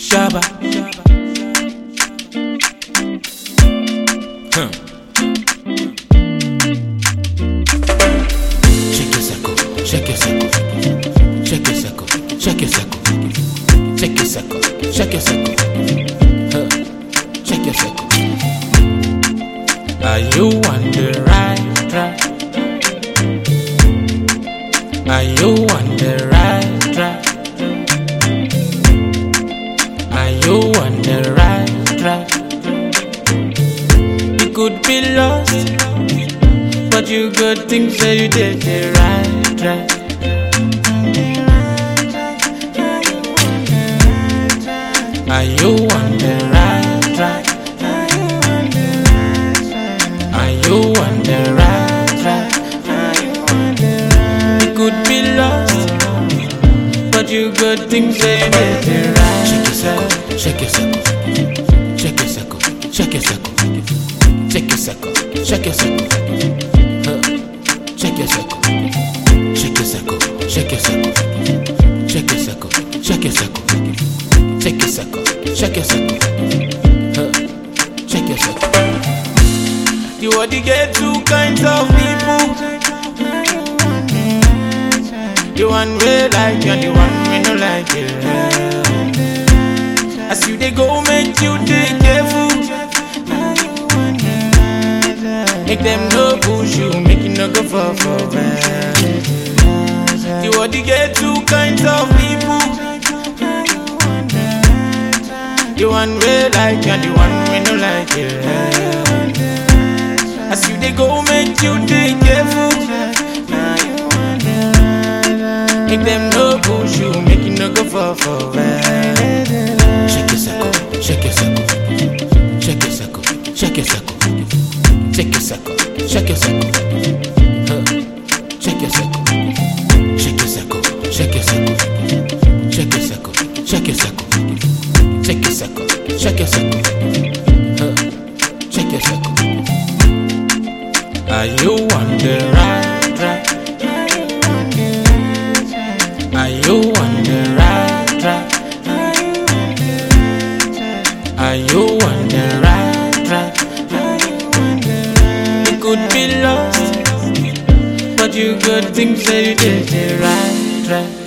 Shabba. Check your circle, check your circle, check your circle, check your circle, check your circle, check your circle, check your circle. Are you on the right track? Are you on the right track? Are you on the right track? You could be lost, but you good things that you did the right track. Are you on the right track? Are you on the right track? You could be lost, but you good things that you did the right track. Check your circle, check your circle, check your circle, check your circle, check your circle, check your circle, check your circle, check your circle, check your circle, check your circle, check your circle, check your circle, check your circle. You already get two kinds of people. The one we like and the one we don't like it. As you they go, make you take careful. Make them no push you, make you no go for bad. You already get two kinds of people. The one we like and the one we don't like it. As you they go, make you take careful. Make them no push you, make you no go for bad. Check your circle, check your circle, check your circle, check your circle, check your circle, check your circle, check your circle, check your circle, check your circle, check your circle, check your circle, check your circle, check your circle, check your circle. Are you on the right track? Are you on the right track? Are you on the right track? You could be lost, but you good things that you did the right track.